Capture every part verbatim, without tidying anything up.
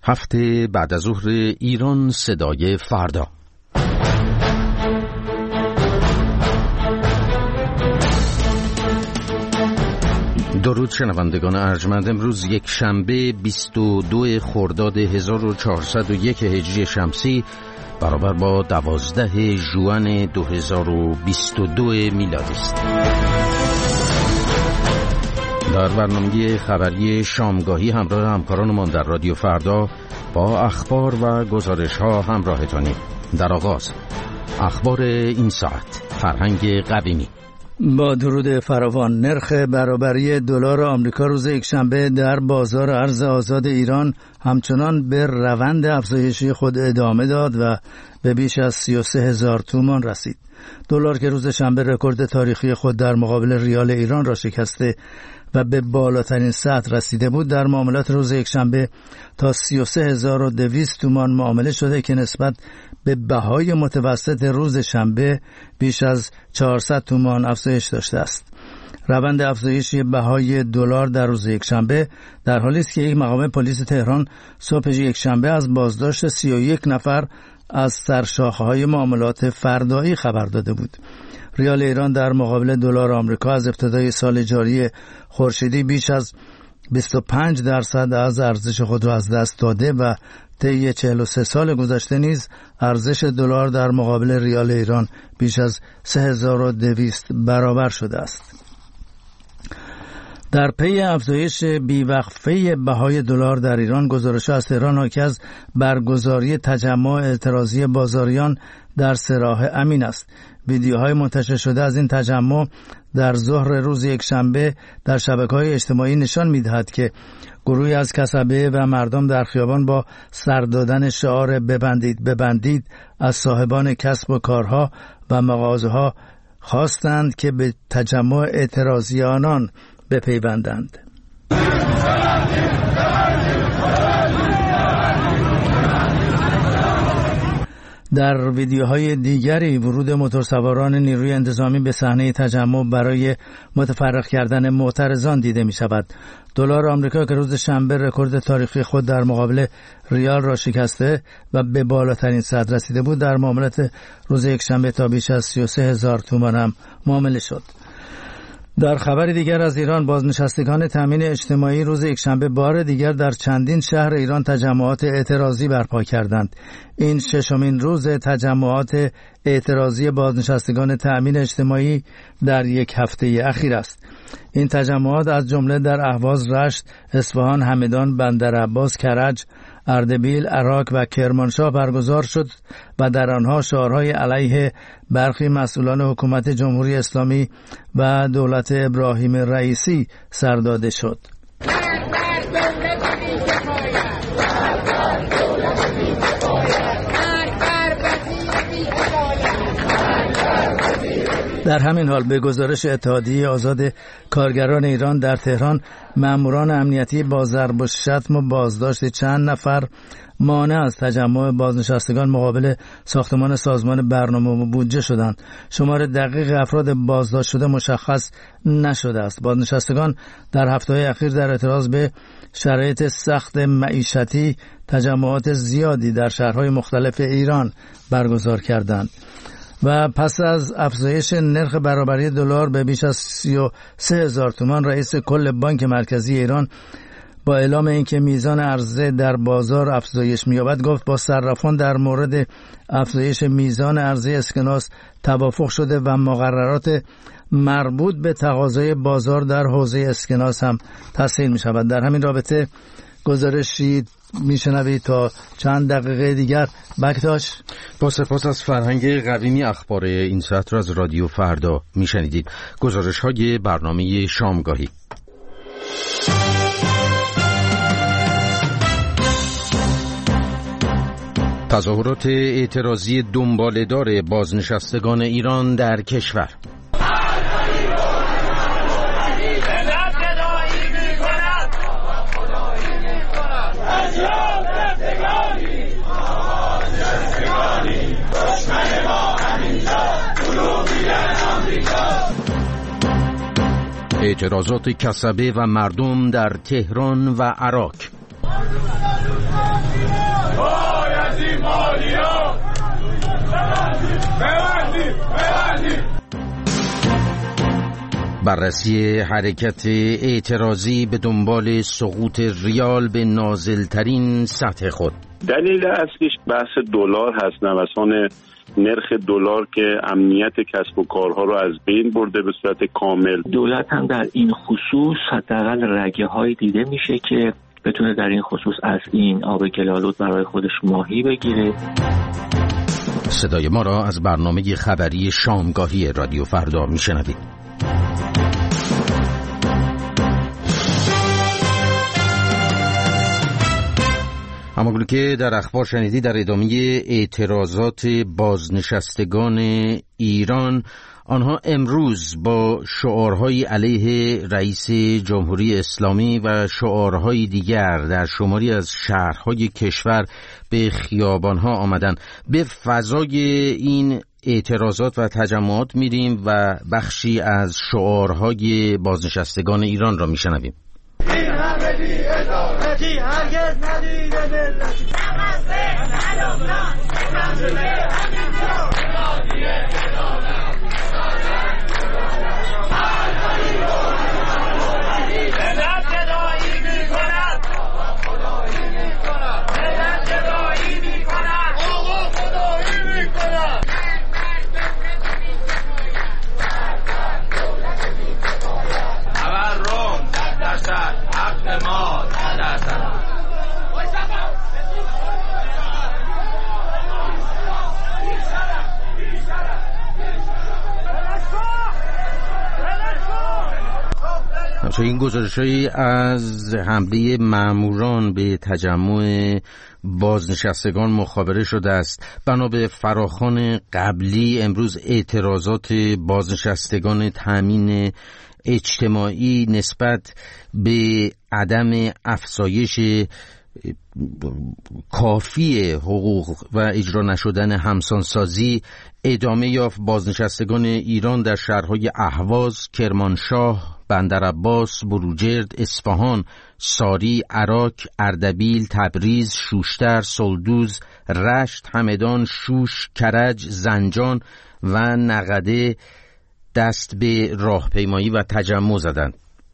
هفته بعد از ظهر ایران صدای فردا. درود شنوندگان ارجمند. امروز یک شنبه بیست و دو خرداد هزار و چهارصد و یک هجری شمسی برابر با دوازده ژوئن دو هزار و بیست و دو میلادی است. در برنامه خبری شامگاهی همراه همکارانمان در رادیو فردا با اخبار و گزارش ها همراهتانیم. در آغاز اخبار این ساعت. فرهنگ قویمی. با درود فراوان. نرخ برابری دلار آمریکا روز یکشنبه در بازار ارز آزاد ایران همچنان به روند افزایشی خود ادامه داد و به بیش از سی و سه هزار تومان رسید. دلار که روز شنبه رکورد تاریخی خود در مقابل ریال ایران را شکسته و به بالاترین سطح رسیده بود، در معاملات روز یکشنبه تا سی و سه هزار و دویست تومان معامله شده که نسبت به بهای متوسط روز شنبه بیش از چهارصد تومان افزایش داشته است. روند افزایشی بهای دلار در روز یکشنبه در حالی است که یک مقام پلیس تهران صبح یکشنبه از بازداشت سی و یک نفر از سرشاخه‌های معاملات فردایی خبر داده بود. ریال ایران در مقابل دلار آمریکا از ابتدای سال جاری خورشیدی بیش از بیست و پنج درصد از ارزش خود را از دست داده و طی چهل و سه سال گذشته نیز ارزش دلار در مقابل ریال ایران بیش از سه هزار و دویست برابر شده است. در پی افزایش بیوقفه بهای دلار در ایران، گزارش از تهران حاکی از برگزاری تجمع اعتراضی بازاریان در سه راه امین است. ویدیوهای منتشر شده از این تجمع در ظهر روز یکشنبه در شبکه‌های اجتماعی نشان می‌دهد که گروهی از کسبه و مردم در خیابان با سر دادن شعار ببندید ببندید از صاحبان کسب و کارها و مغازه‌ها خواستند که به تجمع اعتراضی آنان بپیوندند. در ویدیوهای دیگری ورود موتورسواران نیروی انتظامی به صحنه تجمع برای متفرق کردن معترضان دیده می شود. دلار آمریکا که روز شنبه رکورد تاریخی خود در مقابل ریال را شکسته و به بالاترین سطح رسیده بود، در معاملات روز یکشنبه تا بیش از سی و سه هزار تومان هم معامله شد. در خبر دیگر از ایران، بازنشستگان تامین اجتماعی روز یکشنبه بار دیگر در چندین شهر ایران تجمعات اعتراضی برپا کردند. این ششمین روز تجمعات اعتراضی بازنشستگان تامین اجتماعی در یک هفته اخیر است. این تجمعات از جمله در اهواز، رشت، اصفهان، همدان، بندرعباس، کرج، اردبیل، عراق و کرمانشاه برگزار شد و در آنها شعارهای علیه برخی مسئولان حکومت جمهوری اسلامی و دولت ابراهیم رئیسی سر داده شد. در همین حال به گزارش اتحادیه آزاد کارگران ایران در تهران، ماموران امنیتی با ضرب و شتم و بازداشت چند نفر مانع از تجمع بازنشستگان مقابل ساختمان سازمان برنامه و بودجه شدند. شمار دقیق افراد بازداشت شده مشخص نشده است. بازنشستگان در هفته‌های اخیر در اعتراض به شرایط سخت معیشتی تجمعات زیادی در شهرهای مختلف ایران برگزار کردند. و پس از افزایش نرخ برابری دلار به بیش از سی و سه هزار تومان، رئیس کل بانک مرکزی ایران با اعلام اینکه میزان عرضه در بازار افزایش می‌یابد گفت با صرافان در مورد افزایش میزان عرضه اسکناس توافق شده و مقررات مربوط به تقاضای بازار در حوزه اسکناس هم تصحیح می‌شود. در همین رابطه گزارشی میشنوید تا چند دقیقه دیگر. بکتاش. با سپاس از فرهنگ قویمی. اخبار این ساعت را از رادیو فردا میشنیدید. گزارش های برنامه شامگاهی. تظاهرات اعتراضی دنباله‌دار بازنشستگان ایران در کشور. اعتراضات کسبه و مردم در تهران و عراق. بررسی حرکت اعتراضی به دنبال سقوط ریال به نازلترین سطح خود. دلیل اصلیش بحث دلار هست، نوسان نرخ دلار که امنیت کسب و کارها رو از بین برده به صورت کامل. دولت هم در این خصوص حداقل رگه های دیده میشه که بتونه در این خصوص از این آب گلالود برای خودش ماهی بگیره. صدای ما را از برنامه خبری شامگاهی رادیو فردا میشنوید. همانگونه که در اخبار شنیدی، در ادامه اعتراضات بازنشستگان ایران، آنها امروز با شعارهای علیه رئیس جمهوری اسلامی و شعارهای دیگر در شماری از شهرهای کشور به خیابانها آمدن. به فضای این اعتراضات و تجمعات میریم و بخشی از شعارهای بازنشستگان ایران را میشنویم. این همه بی ادالتی هرگز ندیده ملتی نمسته علمنا نمسته همینجا نادیه ادالت ملت جدایی می کند خدایی می کند ملت جدایی می کند آقا خدایی می کند تورم دستد حق ما دستد. این گزارش‌هایی از حمله ماموران به تجمع بازنشستگان مخابره شده است. بنا به فراخوان قبلی، امروز اعتراضات بازنشستگان تامین اجتماعی نسبت به عدم افزایش کافی حقوق و اجرا نشدن همسانسازی ادامه یافت. بازنشستگان ایران در شهرهای اهواز، کرمانشاه، بندرعباس، بروجرد، اصفهان، ساری، عراق، اردبیل، تبریز، شوشتر، سلدوز، رشت، همدان، شوش، کرج، زنجان و نقده دست به راهپیمایی و تجمع زدند.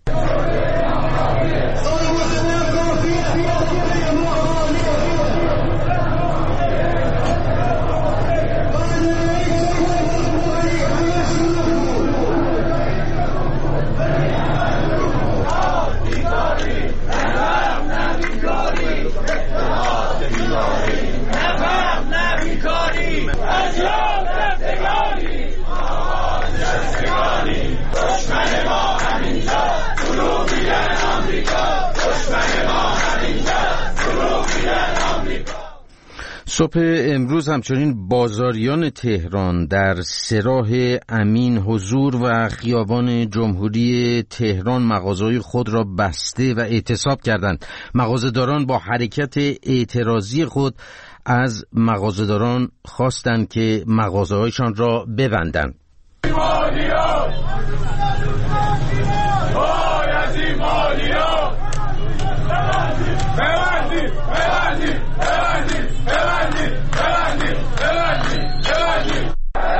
صبح امروز همچنین بازاریان تهران در سراح امین حضور و خیابان جمهوری تهران مغازه‌های خود را بسته و اعتصاب کردند. مغازه‌داران با حرکت اعتراضی خود از مغازه‌داران خواستند که مغازه‌هایشان را ببندند. مالیات باید مالیات ببندید ببندید ببندید ببندید ببندید ببندید ببندید.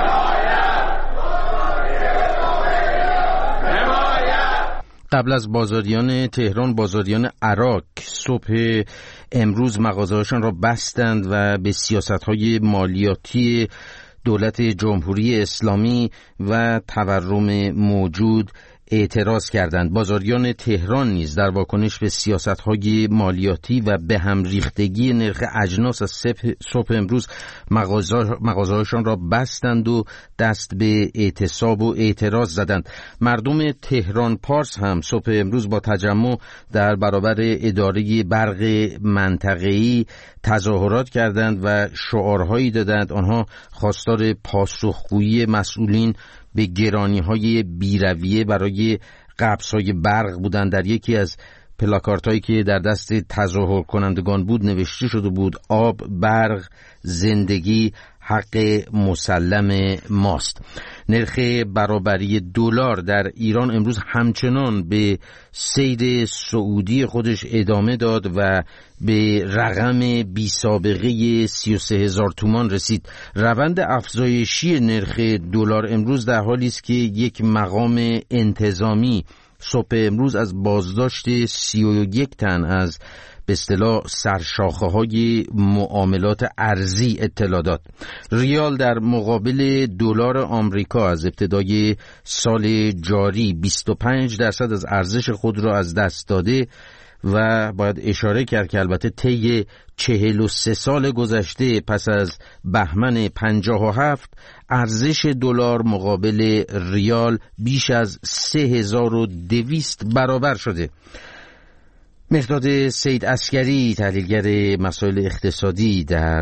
قبل از بازاریان تهران، بازاریان عراق صبح امروز مغازه‌هاشان را بستند و به سیاست‌های مالیاتی دولت جمهوری اسلامی و تورم موجود اعتراض کردند. بازاریان تهران نیز در واکنش به سیاست‌های مالیاتی و به هم ریختگی نرخ اجناس از صبح امروز مغازه‌هاشان را بستند و دست به اعتصاب و اعتراض زدند. مردم تهران پارس هم صبح امروز با تجمع در برابر اداره برق منطقه‌ای تظاهرات کردند و شعارهایی دادند. آنها خواستار پاسخگویی مسئولین به گرانی‌های بی‌رویه برای قبض‌های برق بودند. در یکی از پلاکارت‌هایی که در دست تظاهر کنندگان بود نوشته شده بود: آب، برق، زندگی، حق مسلم ماست. نرخ برابری دلار در ایران امروز همچنان به سیر صعودی خودش ادامه داد و به رقم بی سابقه سی و سه هزار تومان رسید. روند افزایشی نرخ دلار امروز در حالی است که یک مقام انتظامی صبح امروز از بازداشت سی و یک تن از به اصطلاح سرشاخه های معاملات ارزی اطلاع داد. ریال در مقابل دلار آمریکا از ابتدای سال جاری بیست و پنج درصد از ارزش خود را از دست داده و باید اشاره کرد که البته طی چهل و سه سال گذشته پس از بهمن پنجاه و هفت ارزش دلار مقابل ریال بیش از سه هزار و دویست برابر شده. مهرداد سید عسگری تحلیلگر مسائل اقتصادی در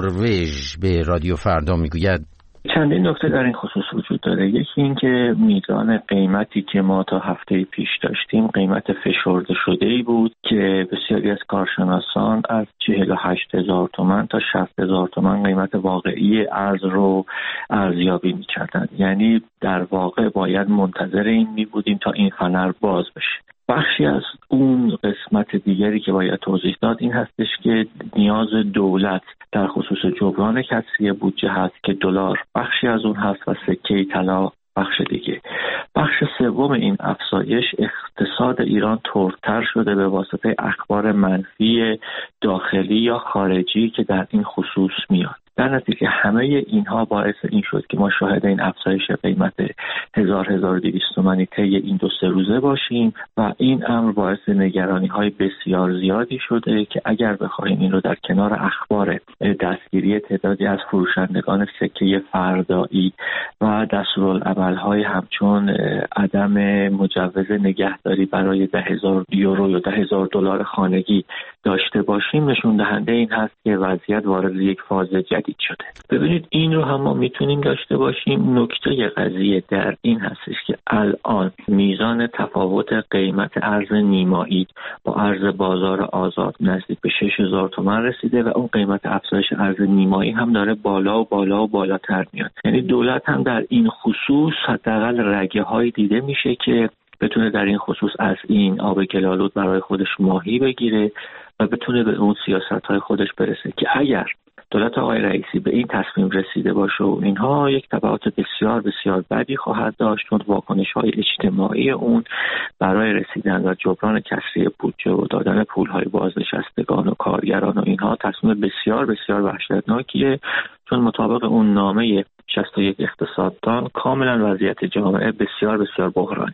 نروژ به رادیو فردا میگوید چندین نکته در این خصوص وجود داره. یکی این که میزان قیمتی که ما تا هفته پیش داشتیم قیمت فشرده شده‌ای بود که بسیاری از کارشناسان از چهل و هشت هزار تومان تا شصت هزار تومان قیمت واقعی ارز رو ارزیابی می‌کردند. یعنی در واقع باید منتظر این می‌بودیم تا این فنر باز بشه. بخشی از اون قسمت دیگری که باید توضیح داد این هستش که نیاز دولت در خصوص جبران کسری بودجه هست که دلار بخشی از اون هست و سکه طلا بخش دیگه. بخش سوم این افزایش اقتصاد ایران ترتر شده به واسطه اخبار منفی داخلی یا خارجی که در این خصوص میاد. در نتیجه همه اینها باعث این شد که ما شاهد این افزایش قیمت هزار هزار و دویست تومانی طی این دو سه روزه باشیم و این امر باعث نگرانی های بسیار زیادی شده که اگر بخوایم این رو در کنار اخبار دستگیری تعدادی از فروشندگان سکه فردایی و دستورالعمل های همچون عدم مجوز نگهداری برای ده هزار یورو یا ده هزار دلار خانگی داشته باشیم نشون دهنده این هست که وضعیت وارد یک فاز جدید شده. ببینید این رو هم ما میتونیم داشته باشیم. نکته قضیه در این هستش که الان میزان تفاوت قیمت ارز نیمایی با ارز بازار آزاد نزدیک به شش هزار تومان رسیده و اون قیمت افزایش ارز نیمایی هم داره بالا و بالا و بالاتر میاد. یعنی دولت هم در این خصوص حداقل رگه های دیده میشه که بتونه در این خصوص از این آب گلالود برای خودش ماهی بگیره و بتونه به اون سیاست‌های خودش برسه که اگر دولت آقای رئیسی به این تصمیم رسیده باشه و اینها یک تبعات بسیار بسیار بدی خواهد داشت، چون واکنش‌های اجتماعی اون برای رسیدن و جبران کسری بودجه و دادن پول‌های بازنشستگان و کارگران و اینها تصمیم بسیار بسیار وحشتناکیه، چون مطابق اون نامه شصت و یک اقتصاددان کاملا وضعیت جامعه بسیار بسیار بحرانی.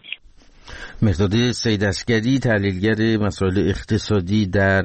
مهرداد سید عسگری تحلیلگر مسائل اقتصادی در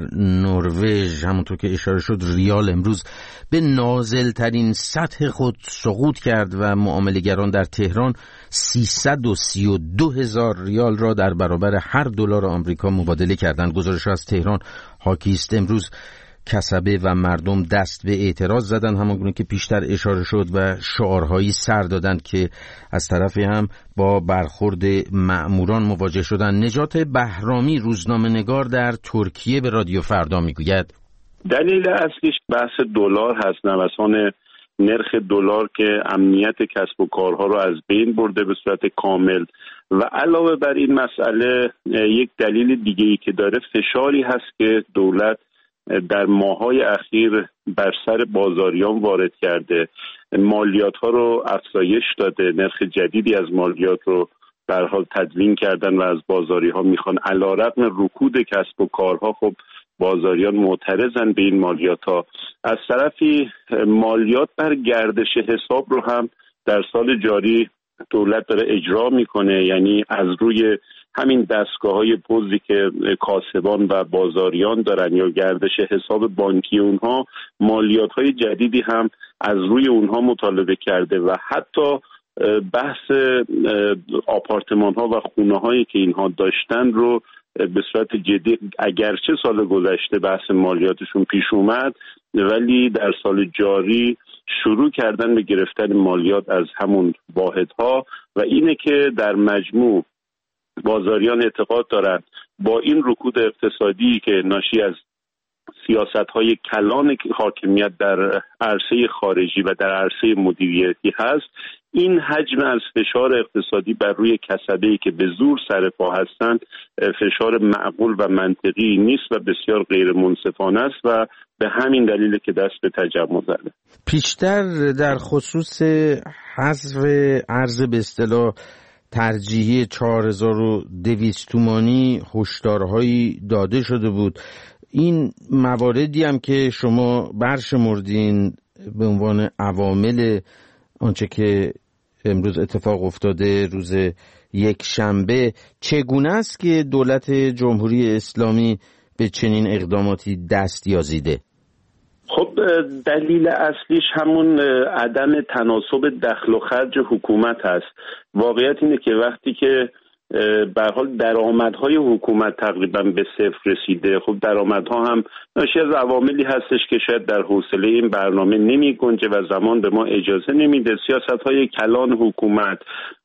نروژ. همونطور که اشاره شد ریال امروز به نازلترین سطح خود سقوط کرد و معامله‌گران در تهران سیصد و سی و دو هزار ریال را در برابر هر دلار آمریکا مبادله کردند. گزارش از تهران حاکی است. امروز کسبه و مردم دست به اعتراض زدند همانگونه که پیشتر اشاره شد و شعارهایی سر دادند که از طرفی هم با برخورد مأموران مواجه شدند. نجات بهرامی روزنامه‌نگار در ترکیه به رادیو فردا میگوید دلیل اصلیش بحث دلار هست، نوسان نرخ دلار که امنیت کسب و کارها رو از بین برده به صورت کامل و علاوه بر این مسئله یک دلیل دیگه‌ای که داره فشاری هست که دولت در ماه‌های اخیر بر سر بازاریان وارد کرده، مالیات ها رو افزایش داده، نرخ جدیدی از مالیات رو به هر حال تدوین کردن و از بازاری ها میخوان. علیرغم رکود کسب و کارها خب بازاریان معترضن به این مالیات ها. از طرفی مالیات بر گردش حساب رو هم در سال جاری دولت داره اجرا میکنه، یعنی از روی همین دستگاه‌های پوزی که کاسبان و بازاریان دارن یا گردش حساب بانکی اونها مالیات‌های جدیدی هم از روی اونها مطالبه کرده و حتی بحث آپارتمان‌ها و خونه‌هایی که اینها داشتن رو به صورت جدی، اگرچه سال گذشته بحث مالیاتشون پیش اومد ولی در سال جاری شروع کردن به گرفتن مالیات از همون واحدها و اینه که در مجموع بازاریان اعتقاد دارند با این رکود اقتصادی که ناشی از سیاست‌های کلان حاکمیت در عرصه خارجی و در عرصه مدیریتی هست، این حجم از فشار اقتصادی بر روی کسبه‌ای که به زور سر پا هستند فشار معقول و منطقی نیست و بسیار غیر منصفانه است و به همین دلیل که دست به تجمع زده. پیشتر در خصوص حذف ارز به اصطلاح ترجیحی چهار هزار و دویست تومانی هشدارهایی داده شده بود. این مواردی هم که شما برشمردین به عنوان عوامل آنچه که امروز اتفاق افتاده روز یک شنبه، چگونه است که دولت جمهوری اسلامی به چنین اقداماتی دست یازیده؟ خب دلیل اصلیش همون عدم تناسب دخل و خرج حکومت هست. واقعیت اینه که وقتی که به هر حال درآمدهای حکومت تقریبا به صفر رسیده، خب درآمدها هم ناشی از عواملی هستش که شاید در حوصله این برنامه نمی گنجه و زمان به ما اجازه نمیده. سیاست‌های کلان حکومت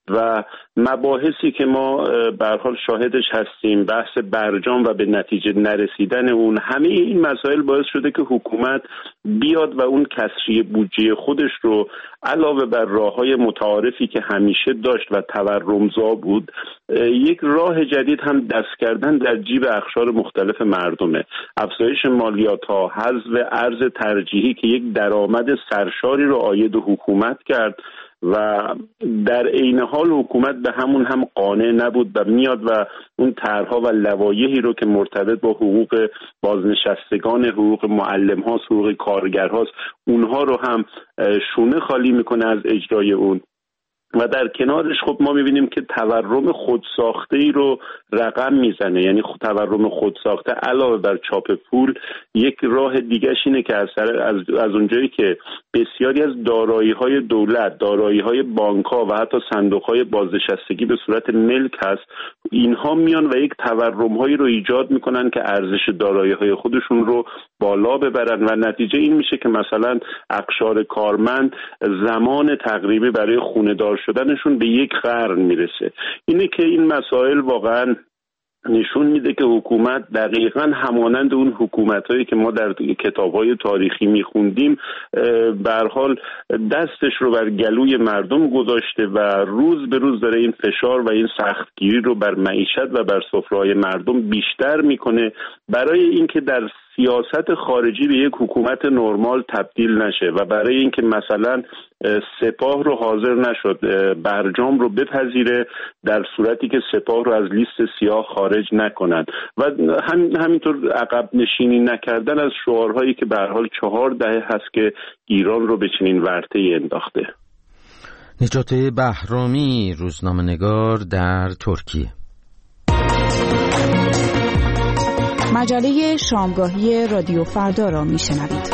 و مباحثی که ما به هر حال شاهدش هستیم، بحث برجام و به نتیجه نرسیدن اون، همه این مسائل باعث شده که حکومت بیاد و اون کسری بودجه خودش رو علاوه بر راه‌های متعارفی که همیشه داشت و تورمزا بود، یک راه جدید هم دست کردن در جیب اقشار مختلف مردمه. افزایش مالیات‌ها، حذف ارز ترجیحی که یک درآمد سرشاری رو عاید حکومت کرد و در عین حال حکومت به همون هم قانع نبود و میاد و اون طرح‌ها و لوایحی رو که مرتبط با حقوق بازنشستگان، حقوق معلم‌ها، حقوق کارگرهاست، اونها رو هم شونه خالی میکنه از اجرای اون. و در کنارش خب ما میبینیم که تورم خودساخته‌ای رو رقم میزنه. یعنی تورم خودساخته علاوه بر چاپ پول یک راه دیگه‌ش اینه که از از از اونجایی که بسیاری از دارایی‌های دولت، دارایی‌های بانک‌ها و حتی صندوق‌های بازنشستگی به صورت ملک هست، اینها میان و یک تورم‌هایی رو ایجاد میکنن که ارزش دارایی‌های خودشون رو بالا ببرن و نتیجه این میشه که مثلا اقشار کارمند زمان تقریبی برای خونه‌دار شدنشون به یک قرن میرسه. اینه که این مسائل واقعا نشون میده که حکومت دقیقاً همانند اون حکومتایی که ما در کتاب‌های تاریخی میخوندیم به هر حال دستش رو بر گلوی مردم گذاشته و روز به روز داره این فشار و این سختگیری رو بر معیشت و بر سفره‌های مردم بیشتر میکنه برای اینکه در سیاست خارجی به یک حکومت نرمال تبدیل نشه و برای اینکه مثلا سپاه رو حاضر نشد برجام رو بپذیره در صورتی که سپاه رو از لیست سیاه خارج نکنن و هم همینطور عقب نشینی نکردن از شعارهایی که به هر حال چهار دهه هست که ایران رو به چنین ورطه‌ای انداخته. نجات بهرامی، روزنامه‌نگار در ترکیه. مجله شامگاهی رادیو فردا را میشنوید.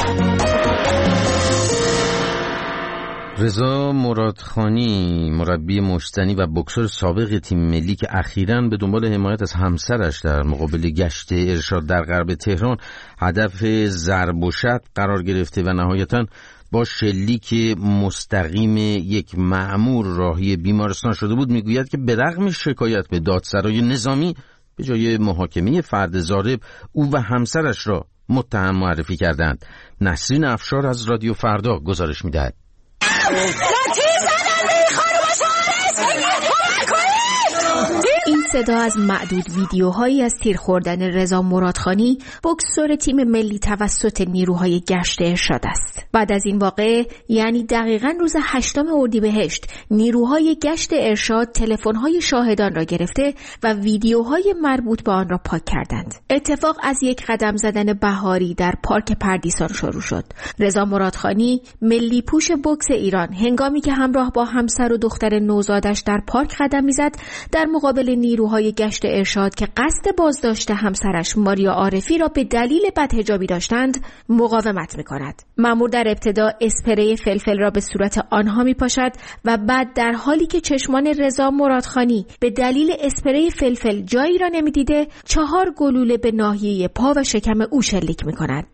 رضا مرادخانی، مربی مشتنی و بوکسور سابق تیم ملی که اخیراً به دنبال حمایت از همسرش در مقابل گشت ارشاد در غرب تهران هدف ضرب و شتم قرار گرفته و نهایتاً با شلیک مستقیم یک مأمور راهی بیمارستان شده بود، میگوید که به رغم شکایت به دادسرای نظامی به جای محاکمه فرد ضارب او و همسرش را متهم معرفی کردند. نسرین افشار از رادیو فردا گزارش می‌دهد. این صدا از معدود ویدیوهایی از تیر خوردن رضا مرادخانی، بوکسور تیم ملی توسط نیروهای گشت ارشاد است. بعد از این واقعه، یعنی دقیقاً روز هشتم اردیبهشت، نیروهای گشت ارشاد تلفن‌های شاهدان را گرفته و ویدیوهای مربوط به آن را پاک کردند. اتفاق از یک قدم زدن بهاری در پارک پردیسان شروع شد. رضا مرادخانی، ملی پوش بوکس ایران، هنگامی که همراه با همسر و دختر نوزادش در پارک قدم می‌زد، در مقابل نیروهای گشت ارشاد که قصد بازداشت همسرش ماریا عارفی را به دلیل بدحجابی داشتند مقاومت می‌کند. مأمور در ابتدا اسپری فلفل را به صورت آنها می‌پاشد و بعد در حالی که چشمان رضا مرادخانی به دلیل اسپری فلفل جایی را نمی‌دیده، چهار گلوله به ناحیه پا و شکم او شلیک می‌کند.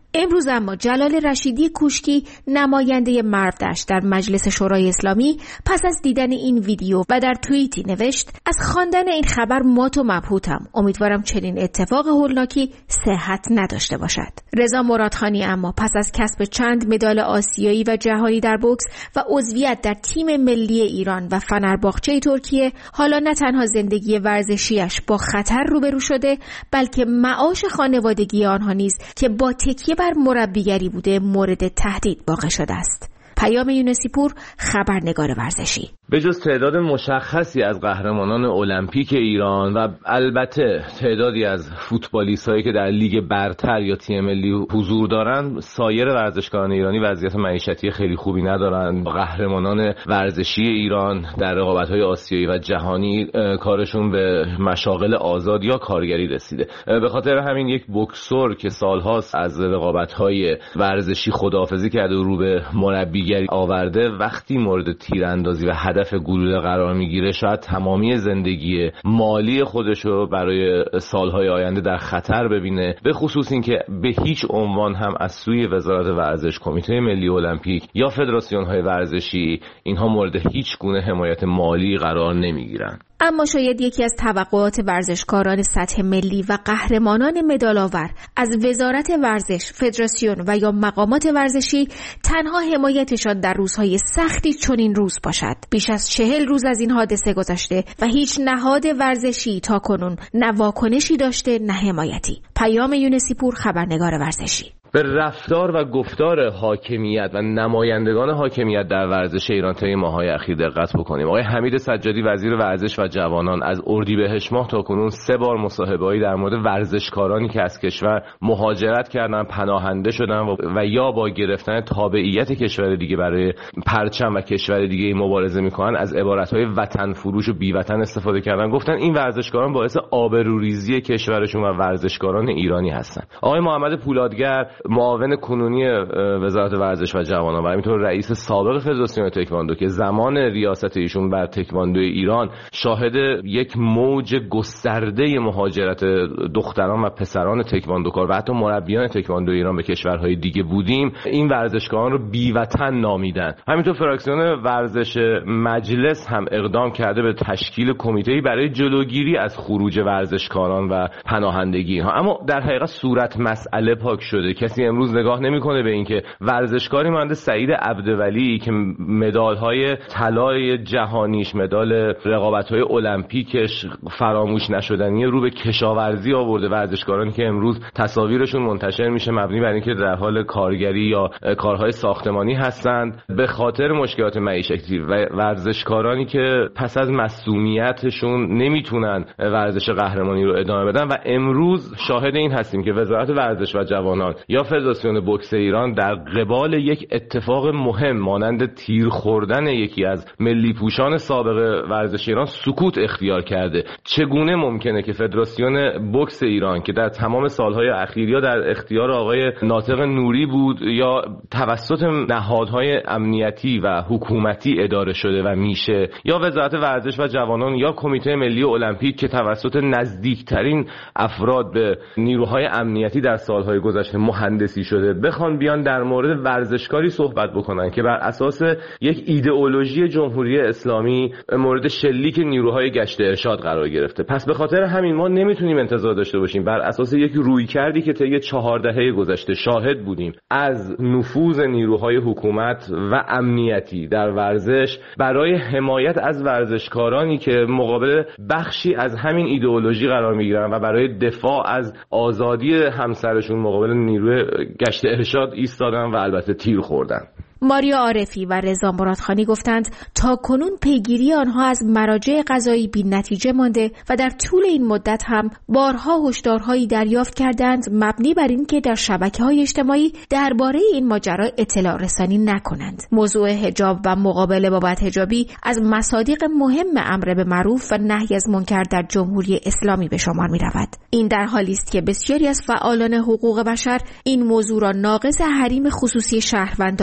امروز اما جلال رشیدی کوشکی نماینده مرودشت در مجلس شورای اسلامی پس از دیدن این ویدیو و در توییتی نوشت: از خواندن این خبر مات و مبهوتم. امیدوارم چنین اتفاق هولناکی صحت نداشته باشد. رضا مرادخانی اما پس از کسب چند مدال آسیایی و جهانی در بوکس و عضویت در تیم ملی ایران و فنرباغچه ترکیه، حالا نه تنها زندگی ورزشیش با خطر روبرو شده، بلکه معاش خانوادگی آنها نیز که با تکیه بر مربیگری بوده مورد تهدید واقع شده است. پیام یونسی پور، خبرنگار ورزشی. به جز تعداد مشخصی از قهرمانان المپیک ایران و البته تعدادی از فوتبالیست‌هایی که در لیگ برتر یا تیم ملی حضور دارند، سایر ورزشکاران ایرانی وضعیت معیشتی خیلی خوبی ندارند. قهرمانان ورزشی ایران در رقابت‌های آسیایی و جهانی کارشون به مشاغل آزاد یا کارگری رسیده. به خاطر همین یک بوکسور که سالهاست از رقابت‌های ورزشی خداحافظی کرده و رو به مربیگری آورده، وقتی مورد تیراندازی و هدف گلوله قرار میگیره، شاید تمامی زندگی مالی خودشو برای سالهای آینده در خطر ببینه. به خصوص این که به هیچ عنوان هم از سوی وزارت ورزش، کمیته ملی المپیک یا فدراسیون های ورزشی اینها مورد هیچ گونه حمایت مالی قرار نمیگیرن. اما شاید یکی از توقعات ورزشکاران سطح ملی و قهرمانان مدال‌آور از وزارت ورزش، فدراسیون و یا مقامات ورزشی تنها حمایتشان در روزهای سختی چنین روز باشد. بیش از چهل روز از این حادثه گذشته و هیچ نهاد ورزشی تا کنون نه واکنشی داشته نه حمایتی. پیام یونسی پور، خبرنگار ورزشی. به رفتار و گفتار حاکمیت و نمایندگان حاکمیت در ورزش ایران طی ماه‌های اخیر دقت بکنیم. آقای حمید سجادی وزیر ورزش و جوانان از اردیبهشت ماه تا کنون سه بار مصاحبه‌ای در مورد ورزشکارانی که از کشور مهاجرت کردن، پناهنده شدن و, و یا با گرفتن تابعیت کشور دیگه برای پرچم و کشور دیگه مبارزه می‌کنن از عبارت‌های وطن فروش و بی‌وطن استفاده کردن. گفتن این ورزشکاران باعث آبروریزی کشورشون و ورزشکاران ایرانی هستند. آقای محمد پولادگر معاون کنونی وزارت ورزش و جوانان و همینطور رئیس سابق فدراسیون تکواندو که زمان ریاست ایشون بر تکواندو ایران شاهد یک موج گسترده مهاجرت دختران و پسران تکواندوکار و حتی مربیان تکواندو ایران به کشورهای دیگه بودیم، این ورزشکاران رو بی‌وطن نامیدن. همینطور فراکسیون ورزش مجلس هم اقدام کرده به تشکیل کمیته‌ای برای جلوگیری از خروج ورزشکاران و پناهندگی ها. اما در حقیقت صورت مسئله پاک شده. کسی امروز نگاه نمیکنه به اینکه ورزشکاری مانند سعید عبدولی که مدال‌های طلای جهانیش، مدال رقابت‌های المپیکش فراموش نشدنی رو به کشاورزی آورده، ورزشکارانی که امروز تصاویرشون منتشر میشه مبنی بر اینکه در حال کارگری یا کارهای ساختمانی هستند به خاطر مشکلات معیشتی، و ورزشکارانی که پس از مصونیتشون نمیتونن ورزش قهرمانی رو ادامه بدن و امروز شاهد این هستیم که وزارت ورزش و جوانان یا فدراسیون بوکس ایران در قبال یک اتفاق مهم مانند تیر خوردن یکی از ملی پوشان سابق ورزش ایران سکوت اختیار کرده. چگونه ممکنه که فدراسیون بوکس ایران که در تمام سالهای اخیر یا در اختیار آقای ناطق نوری بود یا توسط نهادهای امنیتی و حکومتی اداره شده و میشه، یا وزارت ورزش و جوانان یا کمیته ملی المپیک که توسط نزدیکترین افراد به نیروهای امنیتی در سالهای گذشته مهندسی شده، بخوان بیان در مورد ورزشکاری صحبت بکنن که بر اساس یک ایدئولوژی جمهوری اسلامی مورد شلیک نیروهای گشت ارشاد قرار گرفته. پس به خاطر همین ما نمیتونیم انتظار داشته باشیم بر اساس یک رویکردی که طی چهار دهه گذشته شاهد بودیم از نفوذ نیروهای حکومت و امنیتی در ورزش برای حمایت از ورزشکارانی که مقابل بخشی از همین ایدئولوژی قرار میگیرن و برای دفاع از آزادی همسرشون مقابل نیروی گشت ارشاد ایستادن و البته تیر خوردن. ماریا عارفی و رضا مرادخانی گفتند تا کنون پیگیری آنها از مراجع قضایی بی نتیجه مانده و در طول این مدت هم بارها هشدارهایی دریافت کردند مبنی بر اینکه در شبکه‌های اجتماعی درباره این ماجرا اطلاع رسانی نکنند. موضوع حجاب و مقابله با بدحجابی از مصادیق مهم امر به معروف و نهی از منکر در جمهوری اسلامی به شمار می‌رود. این در حالی است که بسیاری از فعالان حقوق بشر این موضوع را ناقض حریم خصوصی شهروندان می‌دانند.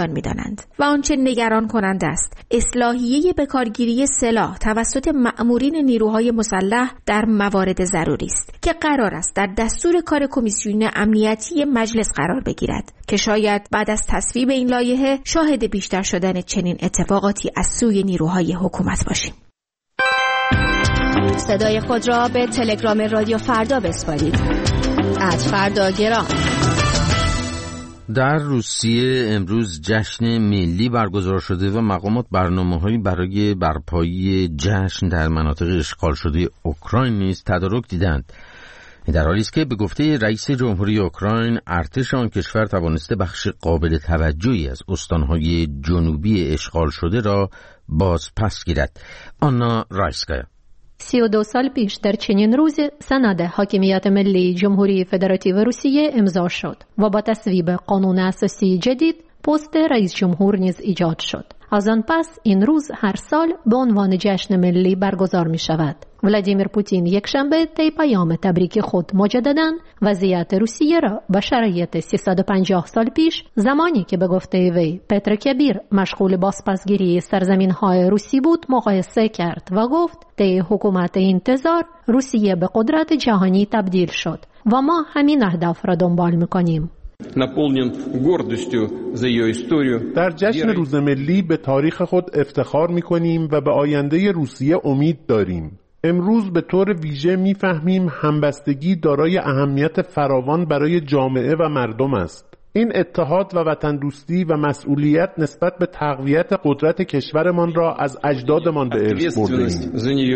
می‌کنند و آنچه نگران کننده است اصلاحیه بکارگیری سلاح توسط مأمورین نیروهای مسلح در موارد ضروری است که قرار است در دستور کار کمیسیون امنیتی مجلس قرار بگیرد که شاید بعد از تصویب این لایحه شاهد بیشتر شدن چنین اتفاقاتی از سوی نیروهای حکومت باشیم. صدای خود را به تلگرام رادیو فردا بسپارید. ات فردا گرام. در روسیه امروز جشن ملی برگزار شده و مقامات برنامه‌هایی برای برپایی جشن در مناطق اشغال شده اوکراین نیز تدارک دیدند. در حالی است که به گفته رئیس جمهوری اوکراین ارتش آن کشور توانسته بخش قابل توجهی از استان‌های جنوبی اشغال شده را باز پس گیرد. آنا رایسکایا: سی و دو سال پیش در چنین روزی سند حاکمیت ملی جمهوری فدراتیو روسیه امضا شد و با تصویب قانون اساسی جدید پست رئیس جمهور نیز ایجاد شد. از آن پس این روز هر سال به عنوان جشن ملی برگزار می شود. ولادیمیر پوتین یک شنبه طی پیام تبریک خود مجدداً وضعیت روسیه را به شرایط سیصد و پنجاه سال پیش، زمانی که به گفته وی پتر کبیر مشغول بازپسگیری سرزمین‌های روسی بود، مقایسه کرد و گفت طی حکومت انتظار روسیه به قدرت جهانی تبدیل شد و ما همین اهداف را دنبال می‌کنیم. در جشن روز ملی به تاریخ خود افتخار می‌کنیم و به آینده روسیه امید داریم. امروز به طور ویژه می‌فهمیم همبستگی دارای اهمیت فراوان برای جامعه و مردم است. این اتحاد و وطن دوستی و مسئولیت نسبت به تقویت قدرت کشورمان را از اجدادمان به ارث برده‌ایم.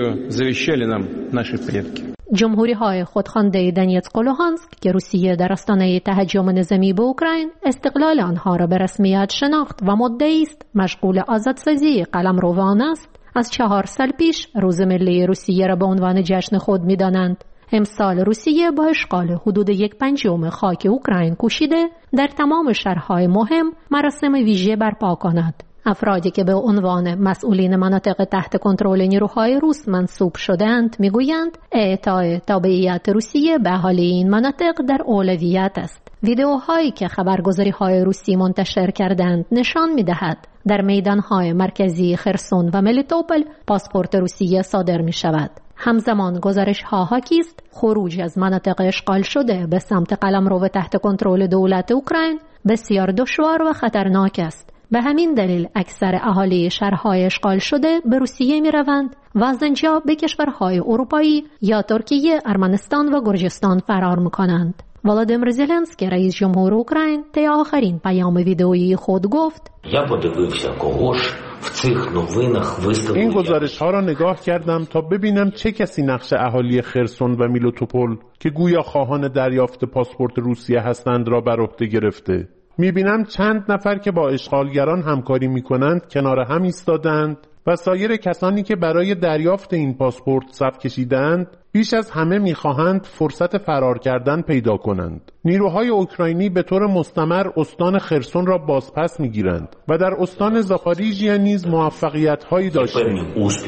جمهوری های خودخوانده دنیتسک و لوهانسک که روسیه در آستانه تهجم نظامی به اوکراین استقلال آنها را به رسمیت شناخت و مدعی است مشغول آزادسازی قلمرو آن است، از چهار سال پیش روز ملی روسیه را به عنوان جشن خود می‌دانند. امسال روسیه با اشغال حدود یک پنجم خاک اوکراین کوشیده در تمام شهرهای مهم مراسم ویژه برپا کند. افرادی که به عنوان مسئولین مناطق تحت کنترل نیروهای روس منصوب شدند میگویند اعطای تابعیت روسیه به اهالی این مناطق در اولویت است. ویدئوهایی که خبرگزاری‌های روسی منتشر کردند نشان می‌دهد در میدان‌های مرکزی خرسون و ملیتوپل پاسپورت روسیه صادر می‌شود. همزمان گزارش‌ها حاکی است خروج از مناطق اشغال شده به سمت قلمرو تحت کنترل دولت اوکراین بسیار دشوار و خطرناک است. به همین دلیل اکثر اهالی شهرهای اشغال شده به روسیه می روند و از آنجا به کشورهای اروپایی یا ترکیه، ارمنستان و گرجستان فرار می کنند. ولادیمیر زلنسکی رئیس جمهور اوکراین طی آخرین پیام ویدئویی خود گفت: این گزارش ها را نگاه کردم تا ببینم چه کسی نقش اهالی خرسون و میلوتوپول که گویا خواهان دریافت پاسپورت روسیه هستند را بر عهده گرفته. میبینم چند نفر که با اشغالگران همکاری میکنند کنار هم ایستادند و سایر کسانی که برای دریافت این پاسپورت صف کشیدند بیش از همه میخواهند فرصت فرار کردن پیدا کنند. نیروهای اوکراینی به طور مستمر استان خرسون را بازپس میگیرند و در استان زاپاریژیا نیز موفقیت‌هایی داشتیم.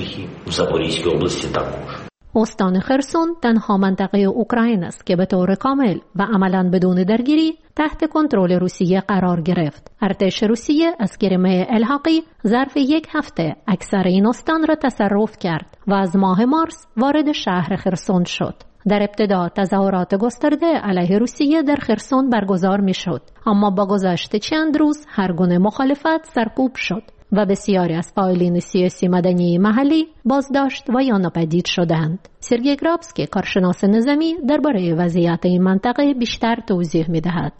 استان خرسون تنها منطقه اوکراین است که به طور کامل و عملاً بدون درگیری تحت کنترل روسیه قرار گرفت. ارتش روسیه از کرمه الحاقی ظرف یک هفته اکثر این استان را تصرف کرد و از ماه مارس وارد شهر خرسون شد. در ابتدا تظاهرات گسترده علیه روسیه در خرسون برگزار می شد، اما با گذشت چند روز هر گونه مخالفت سرکوب شد و بسیاری از فعالین سیاسی مدنی محلی بازداشت و یا ناپدید شدند. سرگئی گرابسکی کارشناس نظامی درباره وضعیت این منطقه بیشتر توضیح می‌دهد.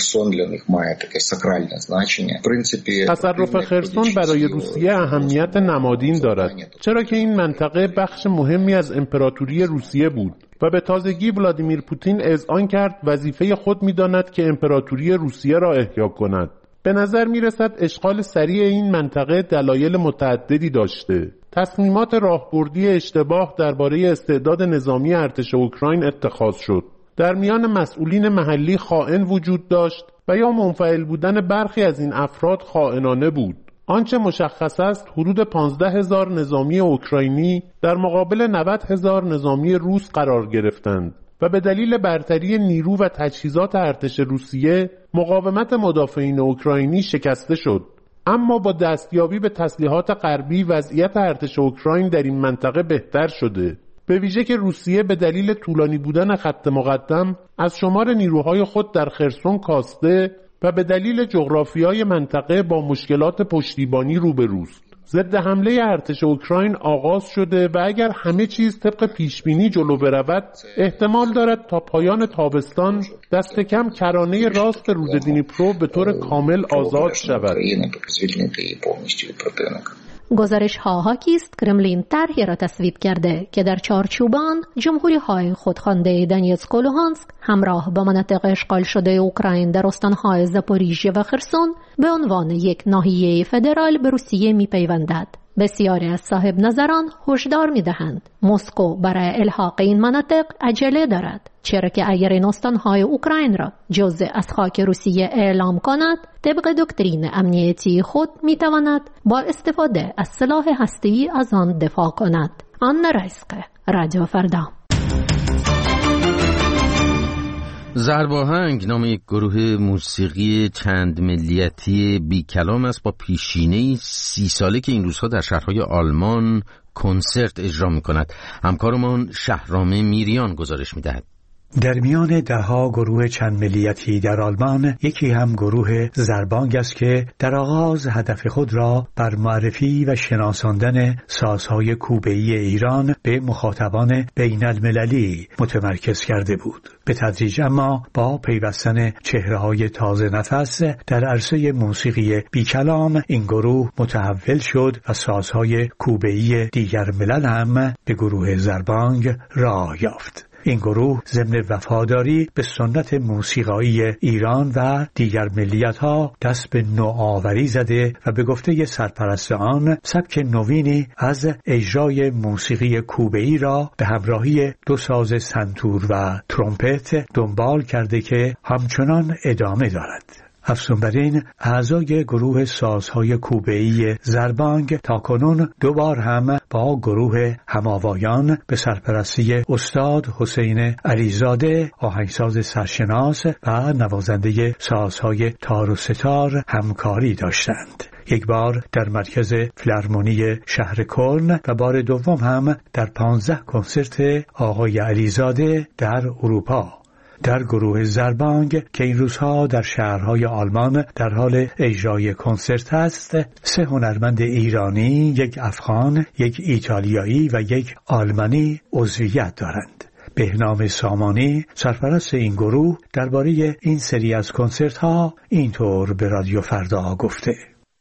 تصرف خرسون برای روسیه اهمیت نمادین دارد، چرا که این منطقه بخش مهمی از امپراتوری روسیه بود و به تازگی ولادیمیر پوتین اذعان کرد وظیفه خود می‌داند که امپراتوری روسیه را احیا کند. به نظر می رسد اشغال سریع این منطقه دلایل متعددی داشته. تصمیمات راهبردی اشتباه درباره استعداد نظامی ارتش اوکراین اتخاذ شد. در میان مسئولین محلی خائن وجود داشت و یا منفعل بودن برخی از این افراد خائنانه بود. آنچه مشخص است حدود پانزده هزار نظامی اوکراینی در مقابل نود هزار نظامی روس قرار گرفتند و به دلیل برتری نیرو و تجهیزات ارتش روسیه مقاومت مدافعین اوکراینی شکسته شد. اما با دستیابی به تسلیحات غربی وضعیت ارتش اوکراین در این منطقه بهتر شده، به ویژه که روسیه به دلیل طولانی بودن خط مقدم از شمار نیروهای خود در خرسون کاسته و به دلیل جغرافیای منطقه با مشکلات پشتیبانی روبروست. ضد حمله ارتش اوکراین آغاز شده و اگر همه چیز طبق پیشبینی جلو برود احتمال دارد تا پایان تابستان دست کم کرانه راست رود دنیپرو به طور کامل آزاد شود. گزارش ها حاکی است کرملین طرحی را تصویب کرده که در چارچوب آن جمهوری های خودخوانده دونیتسک و لوهانسک همراه با مناطق اشغال شده اوکراین در استانهای زاپوریژیه و خرسون به عنوان یک ناحیه فدرال به روسیه می‌پیوندد. بسیاری از صاحب نظران هشدار می‌دهند مسکو برای الحاق این مناطق عجله دارد، چرا که اگر این استانهای اوکراین را جزء از خاک روسیه اعلام کند طبق دکترین امنیتی خود می‌تواند با استفاده از سلاح هسته‌ای از آن دفاع کند. آن رایسکه، رادیو فردا. ضرباهنگ نام یک گروه موسیقی چند ملیتی بی کلام است با پیشینه‌ای سی ساله که این روزها در شهرهای آلمان کنسرت اجرا می‌کند. همکارمان شهرام میریان گزارش می‌دهد. در میان دهها گروه چند ملیتی در آلمان یکی هم گروه زربانگ است که در آغاز هدف خود را بر معرفی و شناساندن سازهای کوبه‌ای ایران به مخاطبان بین المللی متمرکز کرده بود. به تدریج اما با پیوستن چهره‌های تازه نفس در عرصه موسیقی بی کلام این گروه متحول شد و سازهای کوبه‌ای دیگر ملل هم به گروه زربانگ راه یافت. این گروه ضمن وفاداری به سنت موسیقایی ایران و دیگر ملیت‌ها دست به نوآوری زده و به گفته سرپرست آن سبک نوینی از اجرای موسیقی کوبه‌ای را به همراهی دو ساز سنتور و ترومپت دنبال کرده که همچنان ادامه دارد. افزون بر این اعضای گروه سازهای کوبه‌ای زربانگ تاکنون دو بار هم با گروه هماوایان به سرپرستی استاد حسین علیزاده آهنگساز سرشناس و نوازنده سازهای تار و ستار همکاری داشتند. یک بار در مرکز فیلارمونی شهر کلن و بار دوم هم در پانزده کنسرت آقای علیزاده در اروپا. در گروه زربانگ که این روزها در شهرهای آلمان در حال اجرای کنسرت است، سه هنرمند ایرانی، یک افغان، یک ایتالیایی و یک آلمانی عضویت دارند. بهنام سامانی سرپرست این گروه درباره این سری از کنسرت‌ها اینطور به رادیو فردا گفته: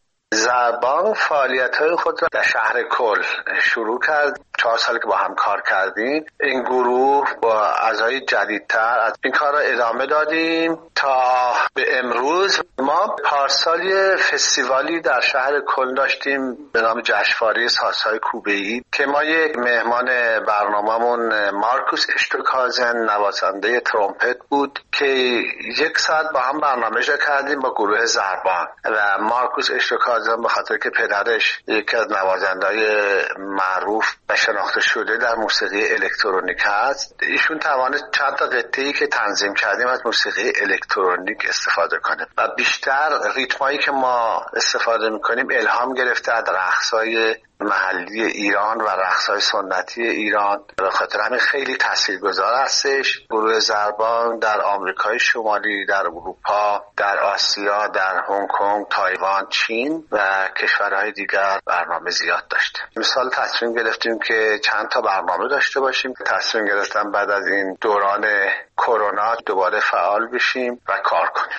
زربانگ فعالیت‌های خود را در شهر کل شروع کرد. چهار سال که با هم کار کردیم، این گروه با اعضای جدیدتر از این کار را ادامه دادیم تا به امروز. ما پارسال یه فستیوالی در شهر کل داشتیم به نام جشنواره سازهای کوبه‌ای که ما یک مهمان برنامه‌مون مارکوس اشتوکازن نوازنده ترومپت بود که یک ساعت با هم برنامه اجرا کردیم با گروه زربانگ و مارکوس اشتوکازن به خاطر که پدرش یکی از نوازنده‌های معروف و شناخته شده در موسیقی الکترونیک هست، ایشون توانست چند تا قطعه‌ای که تنظیم کردیم از موسیقی الکترونیک استفاده کنه و بیشتر ریتمایی که ما استفاده می‌کنیم الهام گرفته از رقص‌های محلی ایران و رقص‌های سنتی ایران. به خاطر همین خیلی تاثیرگذار هستش. گروه زربانگ در آمریکای شمالی، در اروپا، در آسیا، در هنگ کنگ، تایوان، چین و کشورهای دیگر برنامه زیاد داشته. مثال تصمیم گرفتیم که چند تا برنامه داشته باشیم. تصمیم گرفتم بعد از این دوران کرونا دوباره فعال بشیم و کار کنیم.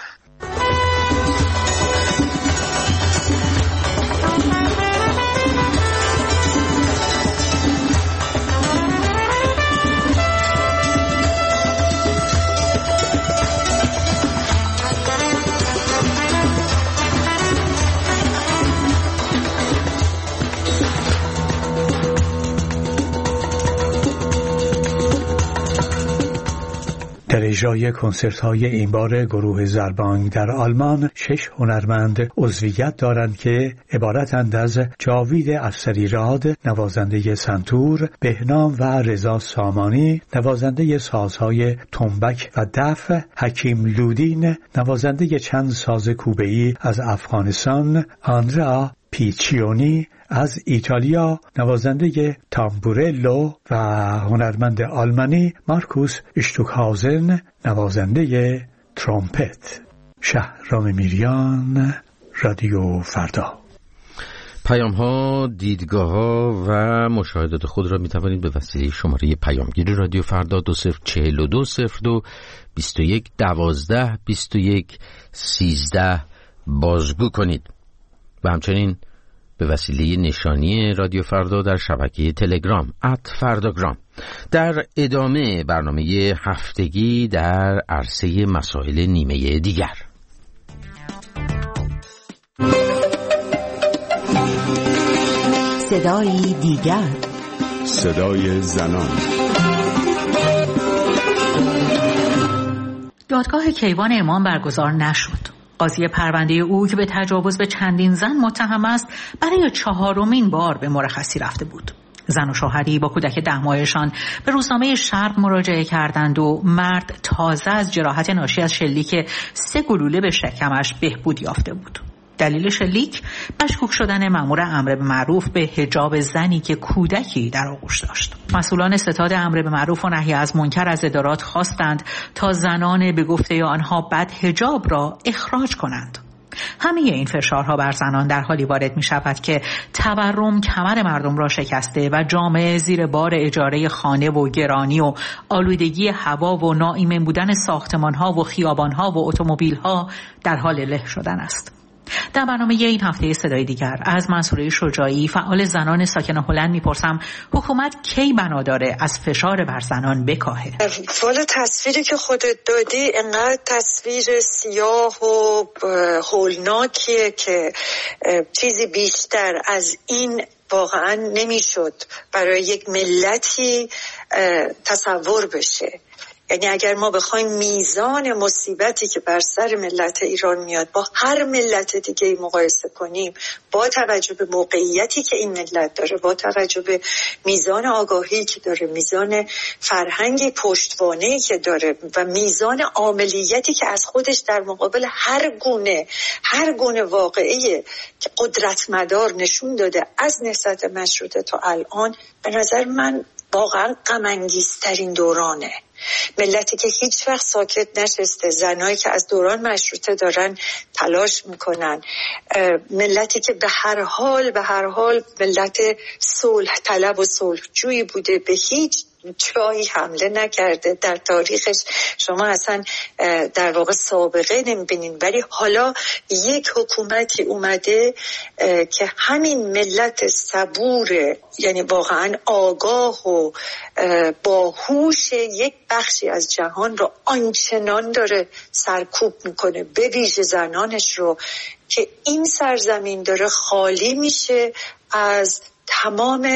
در اجرای کنسرت‌های این بار گروه زربانگ در آلمان شش هنرمند عضویت دارند که عبارتند از جاوید افسریراد نوازنده سنتور، بهنام و رضا سامانی نوازنده سازهای تنبک و دف، حکیم لودین نوازنده چند ساز کوبه‌ای از افغانستان، آندرا پیچیونی از ایتالیا نوازنده تامبورلو و هنرمند آلمانی مارکوس اشتوکهاوزن نوازنده ترومپت. شهرام میریان، رادیو فردا. پیام ها، دیدگاه ها و مشاهدات خود را می توانید به وسیله شماره پیامگیر رادیو فردا دو صفر چهل و دو صفر دو بیست و یک دوازده بیست و یک سیزده بازگو کنید و همچنین به وسیله نشانی رادیو فردا در شبکه تلگرام ات فرداگرام. در ادامه برنامه هفتگی در عرصه مسائل نیمه دیگر. صدای دیگر، صدای زنان. دادگاه کیوان امام برگزار نشد. قاضی پرونده او که به تجاوز به چندین زن متهم است برای چهارمین بار به مرخصی رفته بود. زن و شوهری با کودک ده ماهشان به روزنامه شرق مراجعه کردند و مرد تازه از جراحت ناشی از شلیک سه گلوله به شکمش بهبود یافته بود. دلیل شلیک مشکوک شدن مأمور امر به معروف به حجاب زنی که کودکی در آغوش داشت. مسئولان ستاد امر به معروف و نهی از منکر از ادارات خواستند تا زنان به گفته آنها بد حجاب را اخراج کنند. همه این فشارها بر زنان در حالی وارد می شود که تورم کمر مردم را شکسته و جامعه زیر بار اجاره خانه و گرانی و آلودگی هوا و ناایمن بودن ساختمانها و خیابانها و اتومبیلها در حال له شدن است. در برنامه این هفته صدای دیگر از منصوره شجاعی فعال زنان ساکن هلند میپرسم حکومت کی بنا داره از فشار بر زنان بکاهه؟ والا تصویری که خودت دادی انقدر تصویر سیاه و هولناکیه که چیزی بیشتر از این واقعا نمیشد برای یک ملتی تصور بشه. یعنی اگر ما بخوایم میزان مصیبتی که بر سر ملت ایران میاد با هر ملت دیگه مقایسه کنیم، با توجه به موقعیتی که این ملت داره، با توجه به میزان آگاهی که داره، میزان فرهنگی پشتوانه‌ای که داره و میزان عاملیتی که از خودش در مقابل هر گونه هر گونه واقعی که قدرتمدار نشون داده از نهضت مشروطه تا الان، به نظر من واقعا غم انگیزترین دورانه. ملتی که هیچ وقت ساکت نشسته، زنایی که از دوران مشروطه دارن تلاش میکنن، ملتی که به هر حال به هر حال ملت صلح طلب و صلح جویی بوده، به هیچ جایی حمله نکرده در تاریخش. شما اصلا در واقع سابقه نمیبینین، ولی حالا یک حکومتی اومده که همین ملت صبور، یعنی واقعا آگاه و باهوش یک بخشی از جهان رو آنچنان داره سرکوب میکنه، به ویژه زنانش رو، که این سرزمین داره خالی میشه از تمام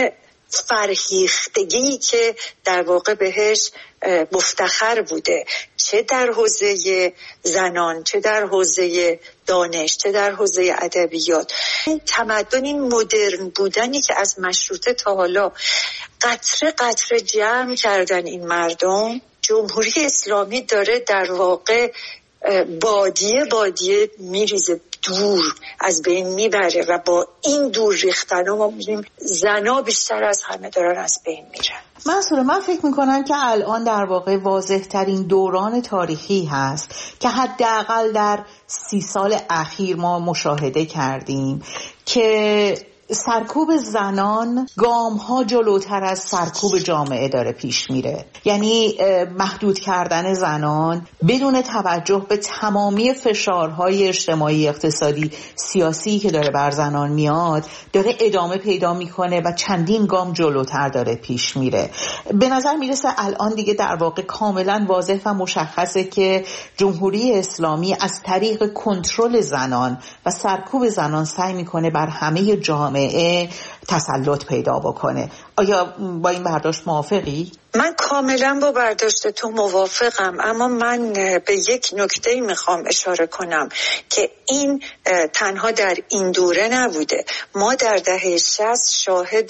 فرهیختگی که در واقع بهش مفتخر بوده، چه در حوزه زنان، چه در حوزه دانش، چه در حوزه ادبیات. این تمدن، این مدرن بودنی که از مشروطه تا حالا قطره قطره جمع کردن این مردم، جمهوری اسلامی داره در واقع بادیه بادیه میریزه، دور از بین میبره و با این دور ریختن ما میبینیم زنا بیشتر از همه دارن از بین میرن. منصوره، من فکر میکنم که الان در واقع واضح ترین دوران تاریخی هست که حداقل در سی سال اخیر ما مشاهده کردیم که سرکوب زنان گام ها جلوتر از سرکوب جامعه داره پیش میره. یعنی محدود کردن زنان بدون توجه به تمامی فشارهای اجتماعی، اقتصادی، سیاسی که داره بر زنان میاد داره ادامه پیدا میکنه و چندین گام جلوتر داره پیش میره. به نظر میرسه الان دیگه در واقع کاملا واضح و مشخصه که جمهوری اسلامی از طریق کنترل زنان و سرکوب زنان سعی میکنه بر همه جامعه تسلط پیدا بکنه. آیا با این برداشت موافقی؟ من کاملا با برداشت تو موافقم، اما من به یک نکته میخوام اشاره کنم که این تنها در این دوره نبوده. ما در دهه شصت شاهد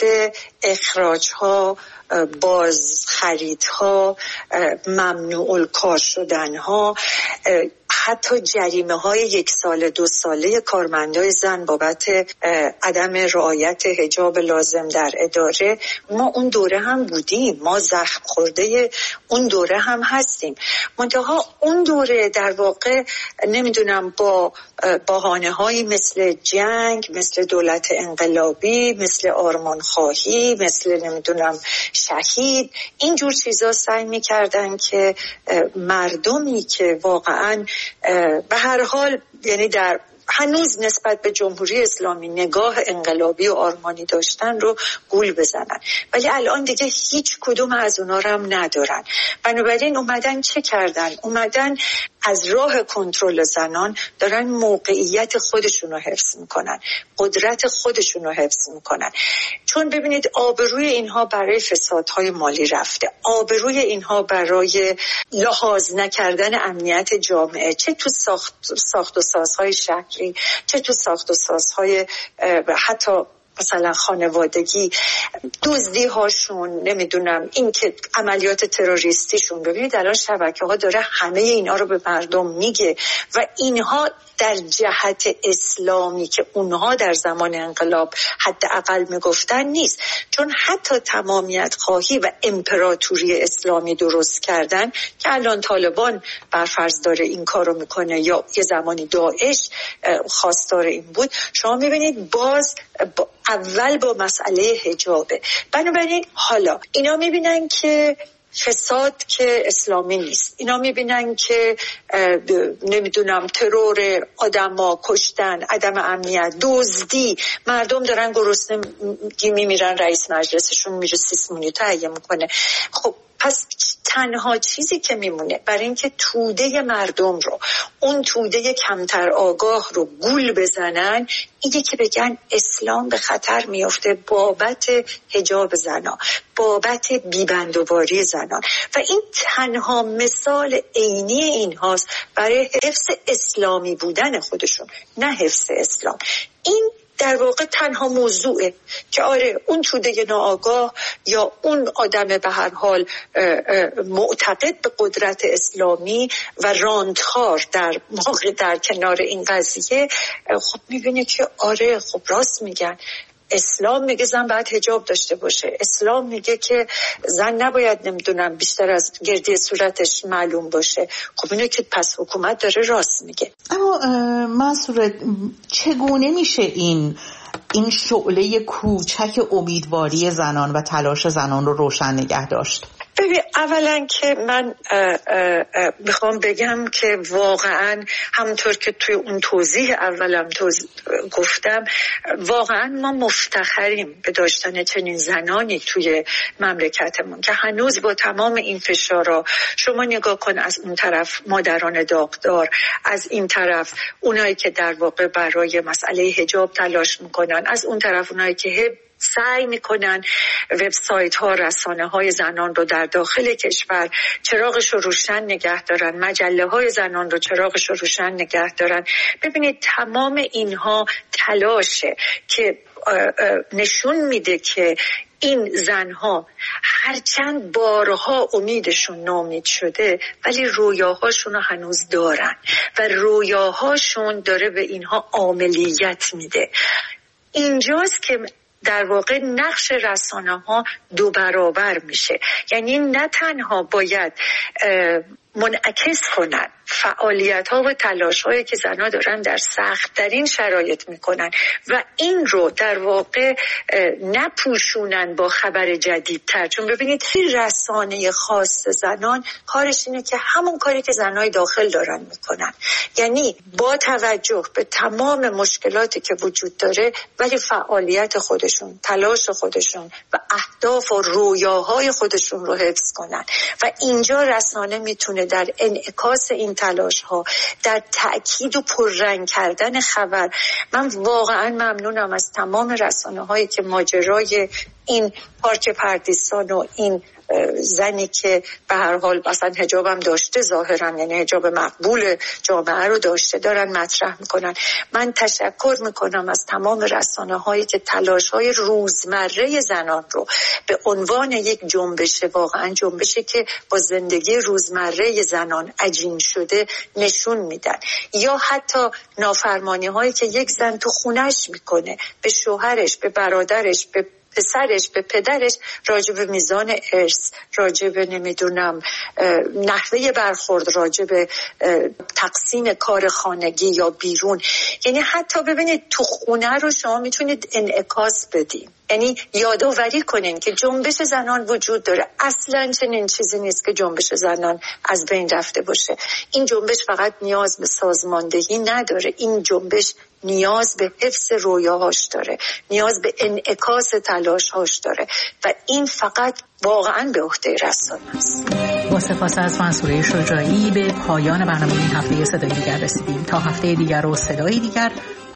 اخراج‌ها، باز خریدها، ممنوع الکار شدنها، حتی جریمه های یک سال دو ساله کارمندای زن بابت عدم رعایت حجاب لازم در اداره، ما اون دوره هم بودیم، ما زخم خورده اون دوره هم هستیم. منتها اون دوره در واقع نمیدونم با بهانه هایی مثل جنگ، مثل دولت انقلابی، مثل آرمان خواهی، مثل نمیدونم شهید، اینجور چیزا سعی میکردن که مردمی که واقعاً به هر حال یعنی در هنوز نسبت به جمهوری اسلامی نگاه انقلابی و آرمانی داشتن رو گول بزنن، ولی الان دیگه هیچ کدوم از اونا رو هم ندارن. بنابراین اومدن چه کردن؟ اومدن از راه کنترل زنان دارن موقعیت خودشون رو حفظ میکنن، قدرت خودشون رو حفظ میکنن. چون ببینید آبروی اینها برای فسادهای مالی رفته، آبروی اینها برای لحاظ نکردن امنیت جامعه، چه تو ساخت, ساخت و سازهای شهری، چه تو ساخت و سازهای حتی مثلا خانوادگی، دزدی هاشون، نمیدونم این که عملیات تروریستیشون. ببینید الان شبکه ها داره همه اینا رو به مردم میگه و اینها در جهت اسلامی که اونها در زمان انقلاب حداقل میگفتن نیست. چون حتی تمامیت خواهی و امپراتوری اسلامی درست کردن که الان طالبان برفرض داره این کارو میکنه یا یه زمانی داعش خواستار این بود، شما میبینید باز با اول با مسئله حجابه. بنابراین حالا اینا میبینن که فساد که اسلامی نیست، اینا میبینن که نمیدونم ترور، آدما کشتن، عدم امنیت، دزدی، مردم دارن گرسنه میمیرن، رئیس مجلسشون میره سیسمونی تهیه میکنه. خب پس تنها چیزی که میمونه برای اینکه توده مردم رو، اون توده کمتر آگاه رو گول بزنن، اینه که بگن اسلام به خطر میفته بابت حجاب زنان، بابت بیبندوباری زنان. و این تنها مثال عینی این هاست برای حفظ اسلامی بودن خودشون، نه حفظ اسلام. این در واقع تنها موضوعه که آره اون توده ناآگاه یا اون آدم به هر حال معتقد به قدرت اسلامی و راندخار در موقع در کنار این قضیه خب میبینه که آره خب راست میگن، اسلام میگه زن باید حجاب داشته باشه، اسلام میگه که زن نباید نمیدونم بیشتر از گردی صورتش معلوم باشه. خب اینه که پس حکومت داره راست میگه. اما منصور چگونه میشه این این شعله کوچک امیدواری زنان و تلاش زنان رو روشن نگه داشت؟ ببین اولا که من میخوام بگم که واقعا همونطور که توی اون توضیح اولم توضیح گفتم، واقعا ما مفتخریم به داشتن چنین زنانی توی مملکتمون که هنوز با تمام این فشارا، شما نگاه کن از اون طرف مادران داغدار، از این طرف اونایی که در واقع برای مسئله حجاب تلاش میکنن، از اون طرف اونایی که سعی میکنن وبسایت ها، رسانه های زنان رو در داخل کشور چراغش رو روشن نگه دارن، مجله های زنان رو چراغش رو روشن نگه دارن. ببینید تمام اینها تلاشه که نشون میده که این زنها هرچند بارها امیدشون ناامید شده ولی رویاهاشون رو هنوز دارن و رویاهاشون داره به اینها عاملیت میده. اینجاست که در واقع نقش رسانه ها دو برابر میشه. یعنی نه تنها باید منعکس کنن فعالیت ها و تلاش هایی که زنها دارن در سخت ترین شرایط میکنن و این رو در واقع نپوشونن با خبر جدیدتر. چون ببینید رسانه خاص زنان کارش اینه که همون کاری که زنهای داخل دارن میکنن، یعنی با توجه به تمام مشکلاتی که وجود داره ولی فعالیت خودشون، تلاش خودشون و اهداف و رویاهای خودشون رو حفظ کنن. و اینجا رسانه میتونه در انعکاس این تلاش ها، در تأکید و پررنگ کردن خبر، من واقعا ممنونم از تمام رسانه هایی که ماجرای این پارچه پردیسان و این زنی که به هر حال مثلا حجابم داشته ظاهرا، یعنی حجاب مقبول جامعه رو داشته، دارن مطرح میکنن. من تشکر میکنم از تمام رسانه هایی که تلاش های روزمره زنان رو به عنوان یک جنبش، واقعا جنبشی که با زندگی روزمره زنان عجین شده نشون میدن. یا حتی نافرمانی هایی که یک زن تو خونش میکنه به شوهرش، به برادرش، به پسرش، به پدرش، راجب میزان ارث، راجب نمیدونم نحوه برخورد، راجب تقسیم کار خانگی یا بیرون. یعنی حتی ببینید تو خونه رو شما میتونید انعکاس بدین، یعنی یادآوری کنین که جنبش زنان وجود داره. اصلا چنین چیزی نیست که جنبش زنان از بین رفته باشه. این جنبش فقط نیاز به سازماندهی نداره، این جنبش نیاز به حفظ رویاهاش داره، نیاز به انعکاس تلاشهاش داره و این فقط واقعا به عهده رسانه است. با سپاس از منصوره شجاعی به پایان برنامه این هفته صدای دیگر رسیدیم. تا هفته دیگر و صدای دیگر